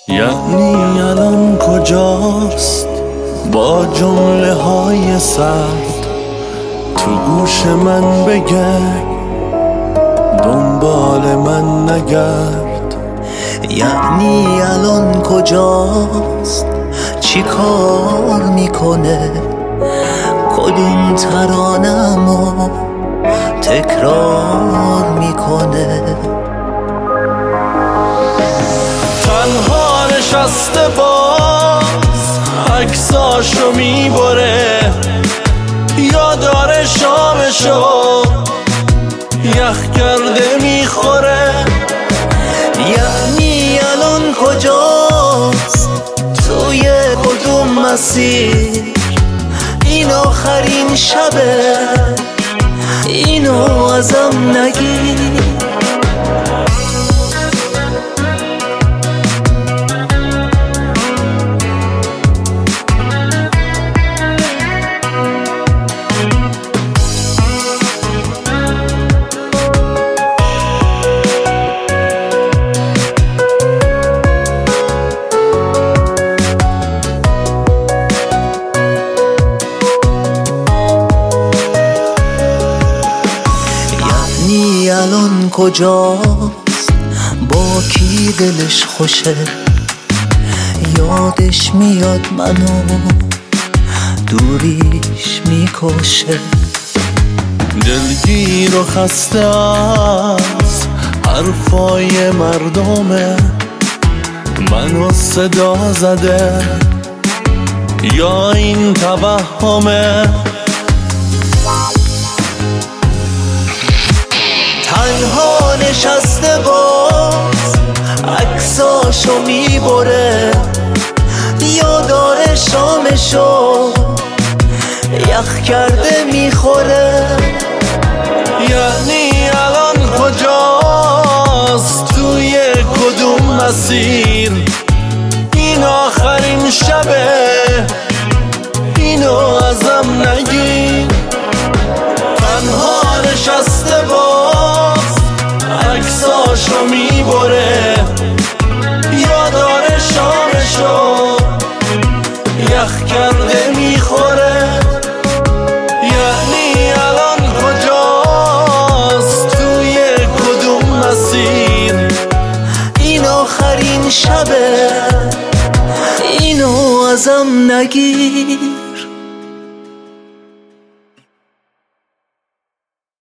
یعنی الان کجاست با جمله های سرد تو گوش من بگه دنبال من نگرد. یعنی الان کجاست چی کار میکنه کدوم ترانمو تکرار میکنه. تنها نشسته باز عکساشو میبره یا داره شامشو یخ کرده میخوره. یعنی الان کجاست توی کدوم مسیر این آخرین شبه اینو ازم نگیر. یعنی الان کجاست با کی دلش خوشه یادش میاد منو دوریش میکشه. دلگیر و خسته از حرفای مردمه منو صدا زده یا این توهمه. تنها نشسته باز عکساشو میبره یا داره شامشو یخ کرده میخوره. یعنی الان کجاست توی کدوم مسیر این آخرین شبه اینو ازم نگیر. تنها نشسته باز عکساشو میبره یا داره شامشو یخ کرده میخوره. یعنی الان کجاست توی کدوم مسیر این آخرین شبه اینو ازم نگیر.